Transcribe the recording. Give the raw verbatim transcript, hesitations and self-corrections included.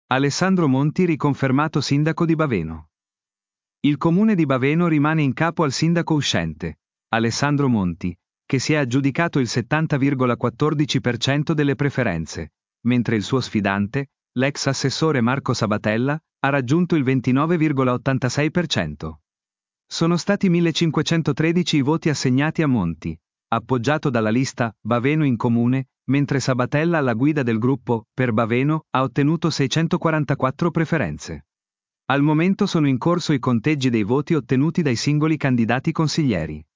Alessandro Monti riconfermato sindaco di Baveno. Il comune di Baveno rimane in capo al sindaco uscente, Alessandro Monti, che si è aggiudicato il settanta virgola quattordici per cento delle preferenze, mentre il suo sfidante, l'ex assessore Marco Sabatella, ha raggiunto il ventinove virgola ottantasei per cento. Sono stati millecinquecentotredici i voti assegnati a Monti, appoggiato dalla lista Baveno in Comune, mentre Sabatella alla guida del gruppo Per Baveno ha ottenuto seicentoquarantaquattro preferenze. Al momento sono in corso i conteggi dei voti ottenuti dai singoli candidati consiglieri.